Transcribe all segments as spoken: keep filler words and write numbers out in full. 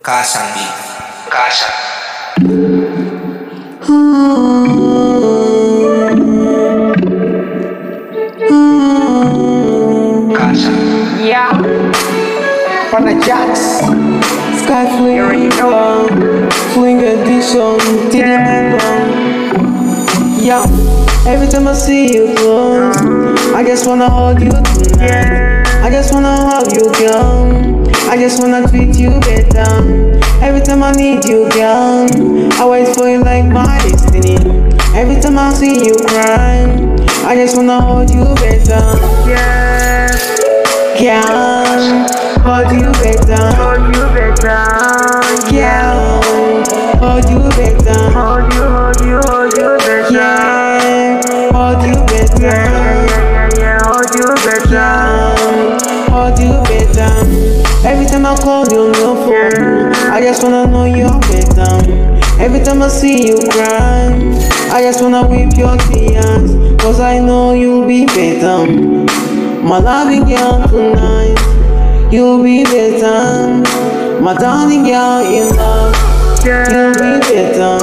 Casa Beat. Casa. Casa. Yeah. Pana Jax, Sky Fling, You already know. Fling Edition, T D M. Yeah, every time I see you close, I just wanna hold you tonight. I just wanna hug you, girl. I just wanna treat you better. Every time I need you, girl, I wait for you like my destiny. Every time I see you cry, I just wanna hold you better. Yeah. Girl, hold you better. Hold you better. Girl, hold you better. Hold you, hold you, hold you better. Yeah, hold you better. Yeah, yeah, yeah, yeah. Hold you better. Yeah, hold you better. Every time I call you on your phone, I just wanna know you're better. Every time I see you cry, I just wanna weep your tears, cause I know you'll be better. My loving girl tonight, you'll be better. My darling girl in love, you'll be better.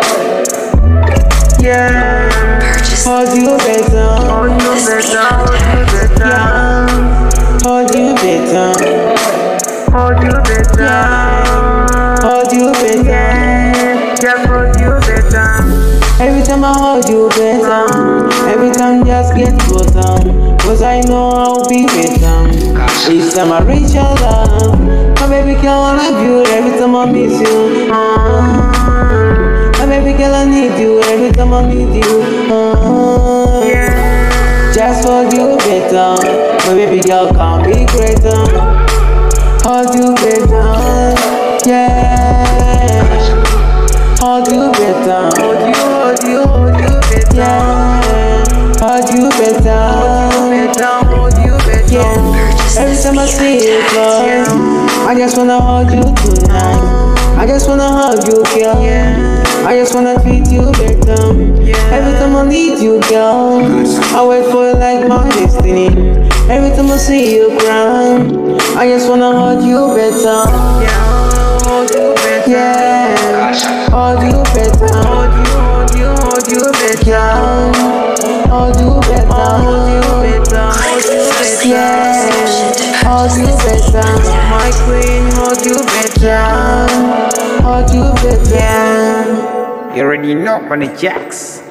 Yeah. Hold you better. Hold you better. Hold you better. Yeah, hold you better. Hold you better. Yeah, hold you better. Yeah. Just hold you better. Every time I hold you better, every time just get closer, cause I know I'll be better. Each time I reach your love, my baby girl I love you, every time I miss you. Uh, my baby girl I need you, every time I need you. Uh, just hold you better, my baby girl can be greater. Hold you better, yeah. Hold you better. Hold you, hold you, hold you better. Yeah, hold you better. Better, hold you better. Yeah, every time I see you close, I just wanna hold you tonight. I just wanna hug you, girl. I just wanna treat you better. Every time I need you, girl, I wait for you like my destiny. Every time I see you cry, I just wanna hold you better. Hold you better. Yeah, hold you better. Hold you, hold you, hold you better. Yeah, hold you better. Hold you better. Hold you better. Yeah, hold you better. My queen, hold you better. Yeah, hold you better. You already know, Pana Jax.